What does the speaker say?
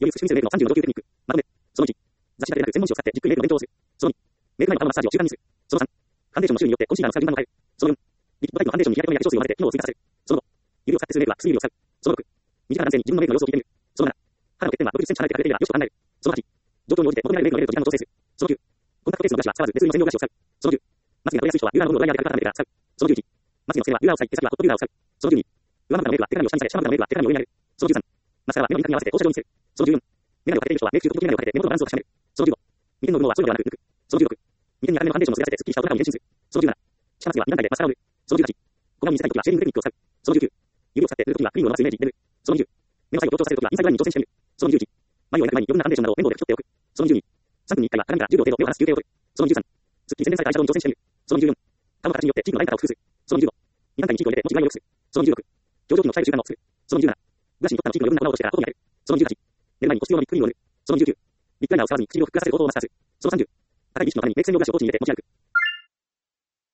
より進めるメイクの30の上級テクニック。まとめ。その1。雑誌が出なく専門誌を使ってじっくりメイクの勉強をする。その2。メイク前の頭マッサージを習慣にする。その3。ファンデーションの種類によってコンシーラーの使う順番を変える。その4。リキッドタイプのファンデーションに日焼け止めや化粧水を混ぜて機能を追加させる。その5。指を使ってするメイクは薬指を使う。その6。身近な男性に自分のメイクの様子を聞いてみる。その7。肌の欠点は60センチ離れて隠れていればよしと考える。その8。状況に応じて求められるメイクのレベルと時間を調整する。その9。コンタクトフェイスのブラシは使わず別売りの専用ブラシを使う。その10。まつげが取れやすい人はビューラーの部分をドライヤーで軽く固めてから使う。その11。まつげの付け根はビューラーを使い、手先はホットビューラーを使う。その12。上まぶたのメイクは手紙を下にされ、下まぶたのメイクは手紙の上にある。その13。マスカラは目の輪郭に合わせて放射状にする。その14。メガネをかけている人はメイク中と時計メガネをかけて目元のバランスを確かめる。その15。眉間の部分はそうではなく抜く。その16。眉間に赤めのファンデーションをすり合わせてスッキリした大人顔に変身する。その17。下まつげは2段階でマスカラを塗る。その18。小顔に見せたいときはシェーディングテクニックを使う。その19。指を使って塗るときはクリームを伸ばすイメージで塗る。その20。目の細部を強調させるときはインサイドラインに挑戦してみる。その21。眉を描く前に余分なファンデーションなどを綿棒で拭き取っておく。その22。3分に1回は鏡から10秒程度目を離す休憩を取る。その23。すっきり洗練されたアイシャドウに挑戦してみる。その24。顔の形によってチークのラインカラーを工夫する。その25。2段階にチークを入れて文字ラインを良くする。その26。表情筋を鍛える習慣を作る。その27。ブラシに取ったのチークの余分な粉を落としてから後に当てる。その28。寝る前に保湿用のリップクリームを塗る。その29。リップライナーを使わずに唇をふっくらさせる方法をマスターする。その30。高い意識のためにメイク専用ブラシをポーチに入れて持ち歩く。